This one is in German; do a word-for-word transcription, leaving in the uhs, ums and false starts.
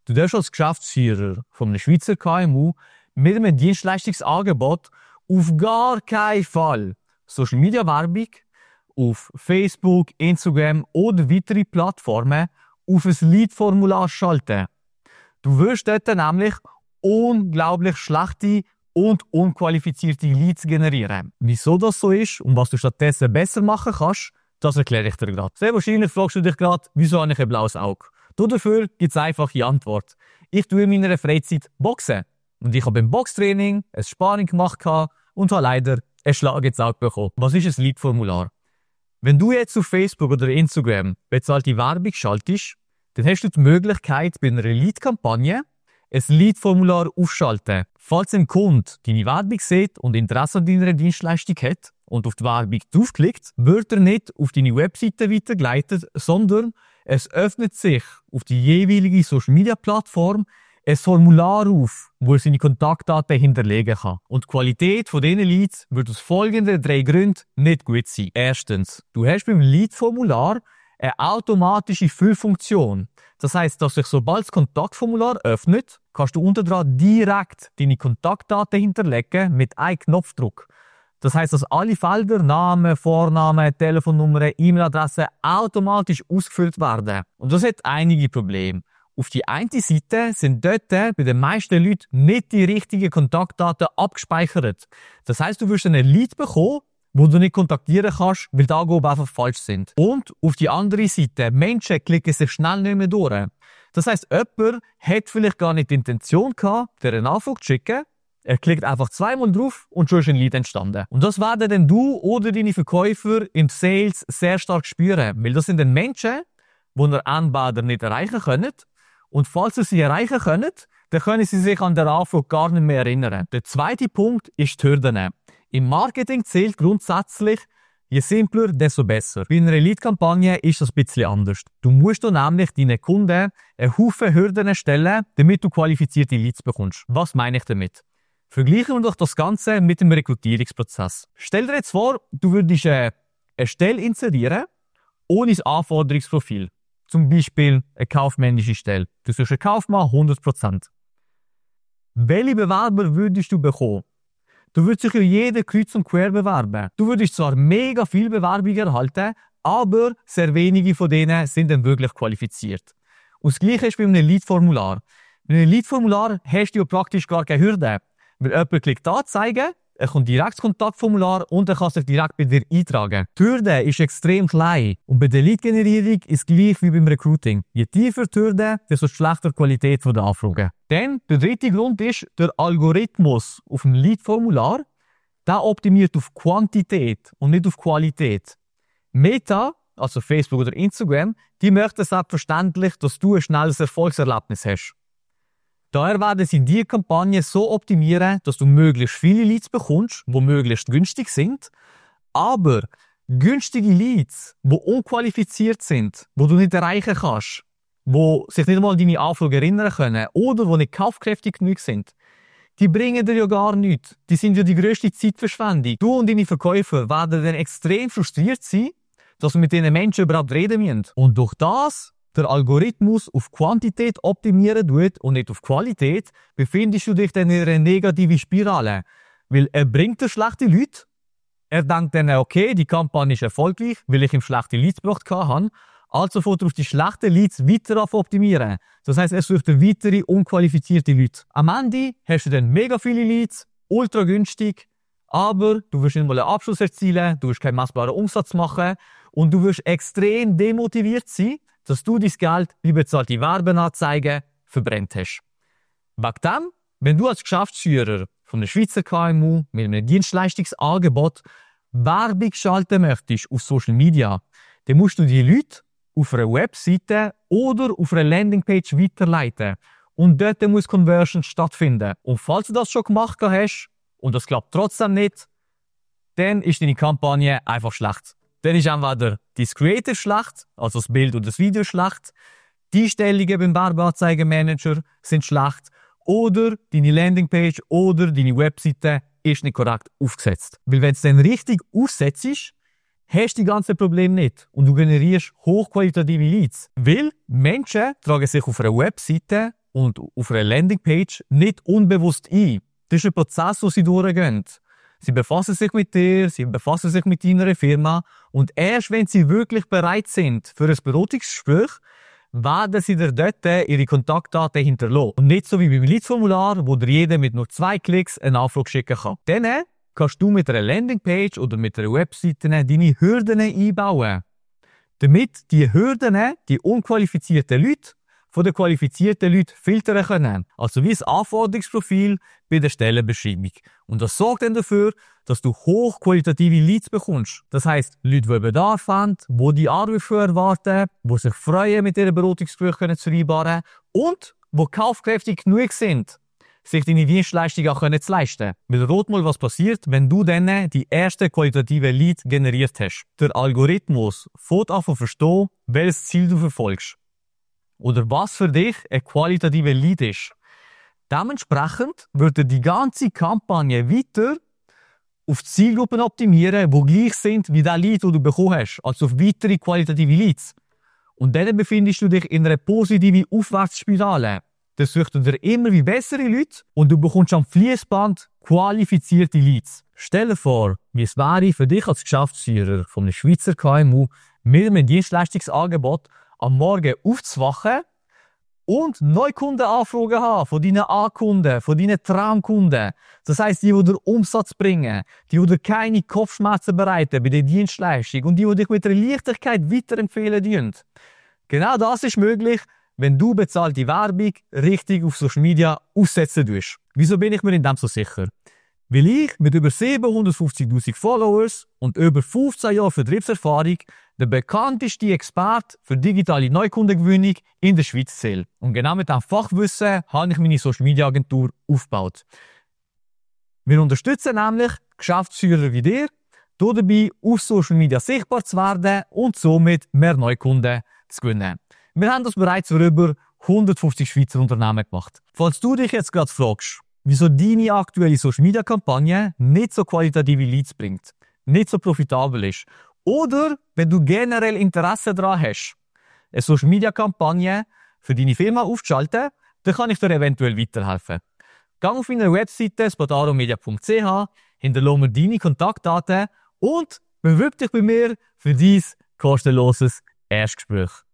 Du darfst als Geschäftsführer von einem Schweizer K M U mit einem Dienstleistungsangebot auf gar keinen Fall Social Media Werbung auf Facebook, Instagram oder weitere Plattformen auf ein Lead-Formular schalten. Du wirst dort nämlich unglaublich schlechte und unqualifizierte Leads generieren. Wieso das so ist und was du stattdessen besser machen kannst, das erkläre ich dir gerade. Sehr wahrscheinlich fragst du dich gerade, wieso habe ich ein blaues Auge? Dafür gibt es eine einfache Antwort. Ich tue in meiner Freizeit Boxen. Und ich habe beim Boxtraining ein Sparring gemacht und habe leider einen Schlag ins Auge bekommen. Was ist ein Lead-Formular? Wenn du jetzt auf Facebook oder Instagram bezahlte Werbung schaltest, dann hast du die Möglichkeit, bei einer Lead-Kampagne ein Lead-Formular aufschalten. Falls ein Kunde deine Werbung sieht und Interesse an deiner Dienstleistung hat und auf die Werbung draufklickt, wird er nicht auf deine Webseite weitergeleitet, sondern es öffnet sich auf die jeweilige Social-Media-Plattform ein Formular auf, wo er seine Kontaktdaten hinterlegen kann. Und die Qualität von diesen Leads wird aus folgenden drei Gründen nicht gut sein. Erstens, du hast beim Lead-Formular eine automatische Füllfunktion. Das heisst, dass sich sobald das Kontaktformular öffnet, kannst du unten dran direkt deine Kontaktdaten hinterlegen mit einem Knopfdruck. Das heisst, dass alle Felder, Name, Vorname, Telefonnummer, E-Mail-Adresse automatisch ausgefüllt werden. Und das hat einige Probleme. Auf die eine Seite sind dort bei den meisten Leuten nicht die richtigen Kontaktdaten abgespeichert. Das heisst, du wirst einen Lead bekommen, wo du nicht kontaktieren kannst, weil die Angaben einfach falsch sind. Und auf die andere Seite, Menschen klicken sich schnell nicht mehr durch. Das heisst, jemand hat vielleicht gar nicht die Intention gehabt, dir eine Anfrage zu schicken. Er klickt einfach zweimal drauf und schon ist ein Lead entstanden. Und das werden dann du oder deine Verkäufer im Sales sehr stark spüren, weil das sind dann Menschen, die ihr Anbieter nicht erreichen können. Und falls ihr sie erreichen könnt, dann können sie sich an der Anfrage gar nicht mehr erinnern. Der zweite Punkt ist die Hürden. Im Marketing zählt grundsätzlich, je simpler, desto besser. Bei einer Lead-Kampagne ist das ein bisschen anders. Du musst nämlich deinen Kunden einen Haufen Hürden stellen, damit du qualifizierte Leads bekommst. Was meine ich damit? Vergleichen wir doch das Ganze mit dem Rekrutierungsprozess. Stell dir jetzt vor, du würdest eine Stelle inserieren, ohne das Anforderungsprofil. Zum Beispiel eine kaufmännische Stelle. Du suchst einen Kaufmann hundert Prozent. Welche Bewerber würdest du bekommen? Du würdest dich ja jeder kreuz und quer bewerben. Du würdest zwar mega viele Bewerbungen erhalten, aber sehr wenige von denen sind dann wirklich qualifiziert. Und das Gleiche ist bei einem Lead-Formular. Bei einem Lead-Formular hast du ja praktisch gar keine Hürde. Weil jemand klickt anzeigen, er kommt direkt das Kontaktformular und er kann sich direkt bei dir eintragen. Die Hürde ist extrem klein. Und bei der Lead-Generierung ist es gleich wie beim Recruiting. Je tiefer die Hürde, desto schlechter die Qualität der Anfragen. Dann, der dritte Grund ist, der Algorithmus auf dem Lead-Formular, der optimiert auf Quantität und nicht auf Qualität. Meta, also Facebook oder Instagram, die möchten selbstverständlich, dass du ein schnelles Erfolgserlebnis hast. Daher werden sie die Kampagne so optimieren, dass du möglichst viele Leads bekommst, die möglichst günstig sind, aber günstige Leads, die unqualifiziert sind, die du nicht erreichen kannst, die sich nicht einmal an deine Anfrage erinnern können oder die nicht kaufkräftig genug sind, die bringen dir ja gar nichts. Die sind ja die grösste Zeitverschwendung. Du und deine Verkäufer werden dann extrem frustriert sein, dass wir mit diesen Menschen überhaupt reden müssen. Und durch das der Algorithmus auf Quantität optimieren tut und nicht auf Qualität, befindest du dich dann in einer negativen Spirale. Weil er bringt dir schlechte Leute, er denkt dann, okay, die Kampagne ist erfolgreich, weil ich ihm schlechte Leads gebracht habe, also fährt er auf die schlechten Leads weiter auf optimieren. Das heisst, er sucht weitere unqualifizierte Leute. Am Ende hast du dann mega viele Leads, ultra günstig, aber du wirst nicht mal einen Abschluss erzielen, du wirst keinen messbaren Umsatz machen und du wirst extrem demotiviert sein, dass du dein Geld wie bezahlte Werbeanzeigen verbrennt hast. Wegen dem, wenn du als Geschäftsführer von einer Schweizer K M U mit einem Dienstleistungsangebot Werbung schalten möchtest auf Social Media, dann musst du die Leute auf einer Webseite oder auf einer Landingpage weiterleiten. Und dort muss Conversion stattfinden. Und falls du das schon gemacht hast und das klappt trotzdem nicht, dann ist deine Kampagne einfach schlecht. Dann ist entweder dein Creative schlecht, also das Bild oder das Video schlecht, die Einstellungen beim Werbeanzeigenmanager sind schlecht oder deine Landingpage oder deine Webseite ist nicht korrekt aufgesetzt. Weil wenn du es dann richtig aufsetzt, hast du die ganzen Probleme nicht und du generierst hochqualitative Leads. Weil Menschen tragen sich auf einer Webseite und auf einer Landingpage nicht unbewusst ein. Das ist ein Prozess, den sie durchgehen. Sie befassen sich mit dir, sie befassen sich mit deiner Firma und erst wenn sie wirklich bereit sind für ein Beratungsgespräch, werden sie dir dort ihre Kontaktdaten hinterlassen. Und nicht so wie beim Leads-Formular, wo dir jeder mit nur zwei Klicks eine Anfrage schicken kann. Dann kannst du mit einer Landingpage oder mit einer Webseite deine Hürden einbauen. Damit die Hürden, die unqualifizierten Leute, von den qualifizierten Leuten filtern können. Also wie ein Anforderungsprofil bei der Stellenbeschreibung. Und das sorgt dann dafür, dass du hochqualitative Leads bekommst. Das heisst, Leute, die Bedarf haben, die die Anrufe erwarten, die sich freuen, mit ihren Beratungsgesprächen zu vereinbaren und die kaufkräftig genug sind, sich deine Dienstleistung auch zu leisten. Weil rat mal, was passiert, wenn du dann die ersten qualitativen Leads generiert hast. Der Algorithmus fängt an zu verstehen, welches Ziel du verfolgst. Oder was für dich ein qualitativer Lead ist. Dementsprechend wird er die ganze Kampagne weiter auf Zielgruppen optimieren, die gleich sind wie der Lead, den du bekommen hast. Also auf weitere qualitative Leads. Und dann befindest du dich in einer positiven Aufwärtsspirale. Das sucht dir immer wie bessere Leute und du bekommst am Fließband qualifizierte Leads. Stell dir vor, wie es wäre für dich als Geschäftsführer von einem Schweizer K M U mit einem Dienstleistungsangebot am Morgen aufzuwachen und Neukundenanfragen haben von deinen A-Kunden, von deinen Traumkunden. Das heisst, die, die dir Umsatz bringen, die, die dir keine Kopfschmerzen bereiten bei der Dienstleistung und die, die dich mit einer Leichtigkeit weiterempfehlen dürfen. Genau das ist möglich, wenn du bezahlte Werbung richtig auf Social Media aussetzen tust. Wieso bin ich mir in dem so sicher? Weil ich mit über siebenhundertfünfzigtausend Followers und über fünfzehn Jahren Vertriebserfahrung der bekannteste Experte für digitale Neukundengewinnung in der Schweiz zähle. Und genau mit diesem Fachwissen habe ich meine Social Media Agentur aufgebaut. Wir unterstützen nämlich Geschäftsführer wie dir, dabei auf Social Media sichtbar zu werden und somit mehr Neukunden zu gewinnen. Wir haben das bereits für über hundertfünfzig Schweizer Unternehmen gemacht. Falls du dich jetzt gerade fragst, wieso deine aktuelle Social Media Kampagne nicht so qualitative Leads bringt, nicht so profitabel ist, oder wenn du generell Interesse daran hast, eine Social Media Kampagne für deine Firma aufzuschalten, dann kann ich dir eventuell weiterhelfen. Geh auf meine Webseite spotaromedia punkt c h, hinterlasse mir deine Kontaktdaten und bewirb dich bei mir für dein kostenloses Erstgespräch.